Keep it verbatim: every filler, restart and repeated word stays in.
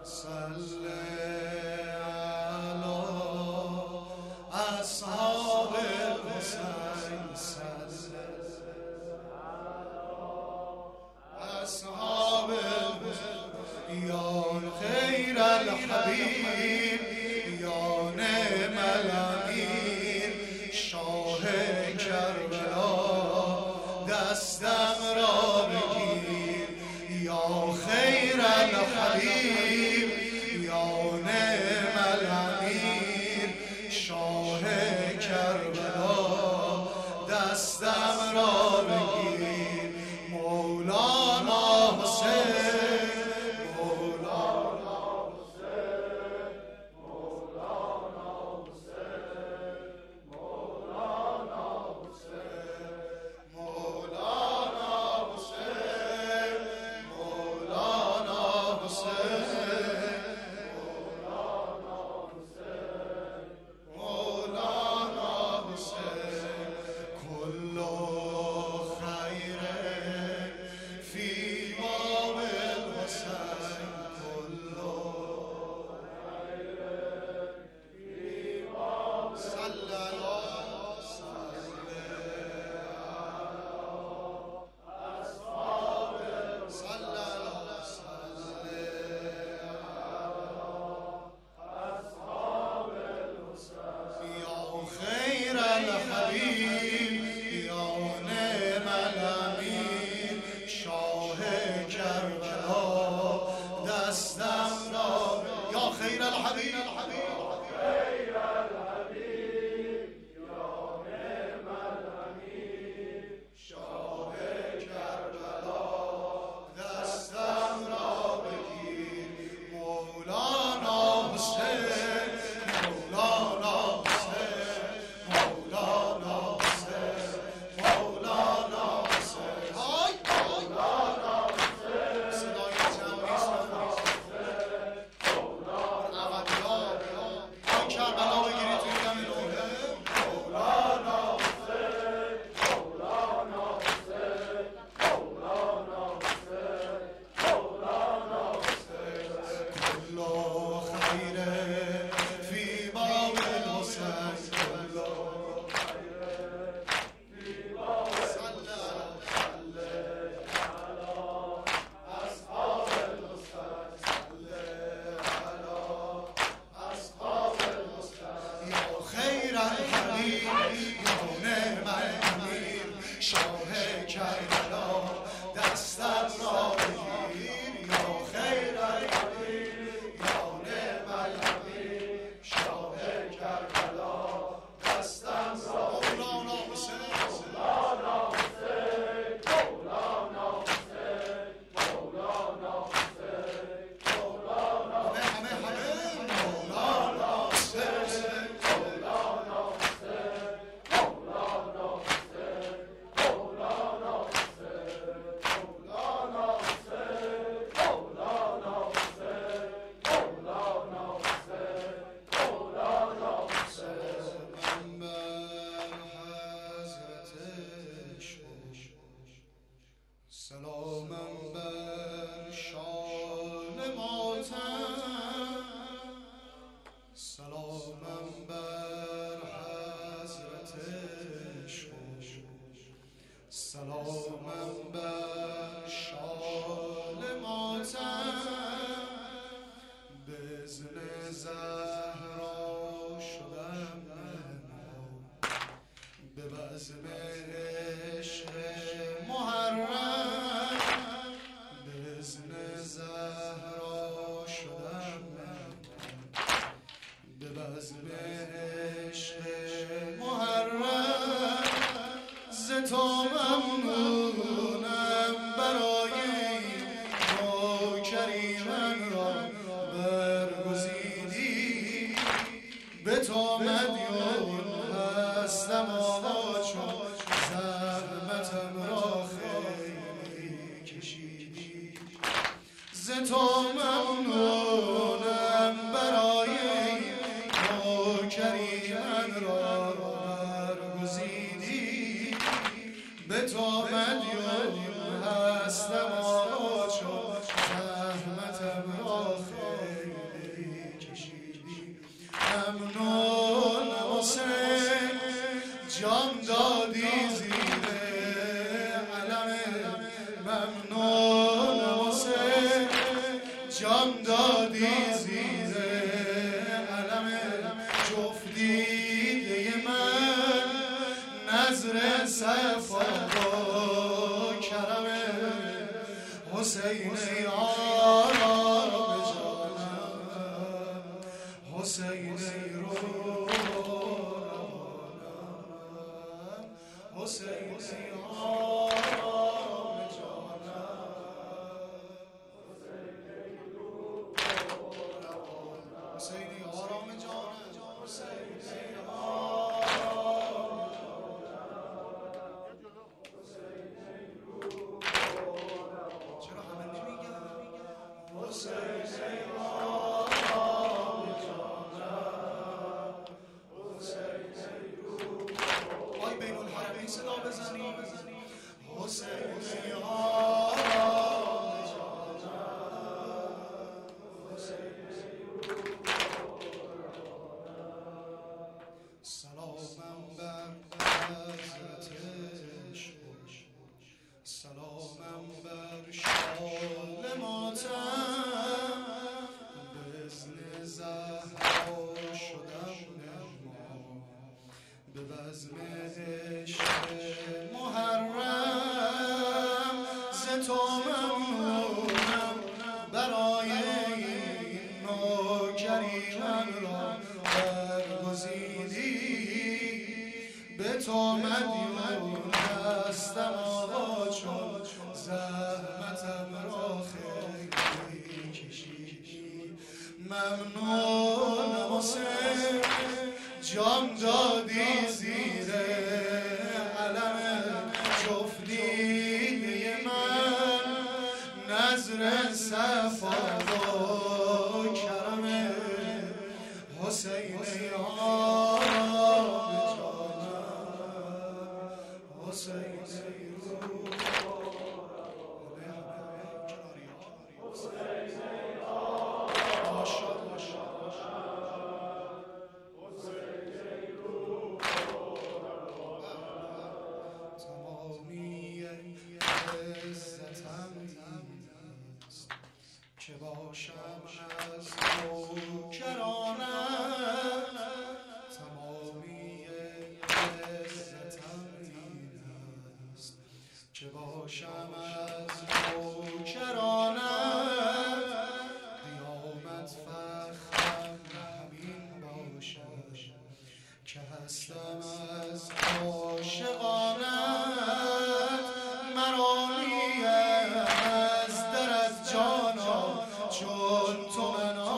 صل علی اصحاب الحسین صل اصحاب الحسین یا خیر الحبیب یا نعم الامیر شاه کربلا دستم را بگیر یا خیر الحبیب یا نعم الامیر شاه کربلا دستم را بگیر مولانا حسین مولانا حسین مولانا حسین مولانا حسین مولانا حسین مولانا حسین مولانا حسین کل خیر فی باب الحسین کل خیر فی باب صلی الله اصحاب صلی الله اصحاب الحسین یا خیر الحبیب یا نعم الامیر شاه کربلا دستم را یا خیر الحبیب خیر الحبیب یا نعم الامیر شاه کربلا دستم را بگیر مولانا حسین مولانا حسین مولانا حسین مولانا حسین های مولانا حسین صدای جمعی مولانا کربلا بگیرید توی دم نوحه مولانا حسین مولانا حسین مولانا حسین مولانا حسین کل خیر فی باب الحسین کل خیر فی باب صلی علی اصحاب الحسین صلی علی اصحاب الحسین یا خیر الحبیب یا نعم الامیر شاه کربلا دستم را بگیر یا خیر الحبیب یا نعم الامیر شاه کربلا دستم را مولانا حسین مولانا حسین مولانا حسین مولانا حسین مولانا همه همه مولانا حسین مولانا حسین مولانا حسین مولانا حسین مولانا حسین مولانا حسین مولانا حسین مولانا حسین من بر حضرت عشق سلامم بر شان ماتم سلامم بر حضرت عشق سلامم بر شان ماتم به اذن زهرا شدم نما به بزم عشق محرم به اذن زهرا شدم نما به بزم عشق محرم ز تو ممنونم برای نوکری من را برگزیدی به تو مدیون هستم آقا چون زحمتم را خیلی کشیدی ز تو ممنونم برای نوکری من را برگزیدی به تو مدیون هستم آقا چون زحمتم را خیلی جان دادی زیر علم جفت دیده من نظر صفا با کرم حسین یارا به جانم حسین رو حسین یارا به جانم حسین آرام جانم حسین آرام چرا همه نمیگن حسین آرام جانم حسین آی بین الحرمین صدا بزنی حسین آرام سلامم بر حضرتش سلامم بر شال ماتم به اذن زهرا شدم مهمان به بزم عشق محرم ز تو ممنونم برای این نوکری من را برگزیدی به تو مدیون هستم آقا چون زحمتم را خیلی کشیدی ممنونم حسین جان دادی زیر علم جفت دیده من نظر صفا با کرم حسین یارا به جانم حسین رو تمامی عزتم نیست که باشم از نوکرانت تمامی عزتم نیست که باشم از نوکرانت قیامت فخرم همین باشد که هستم از عاشقانت مرانیم از درت جانا چون تو من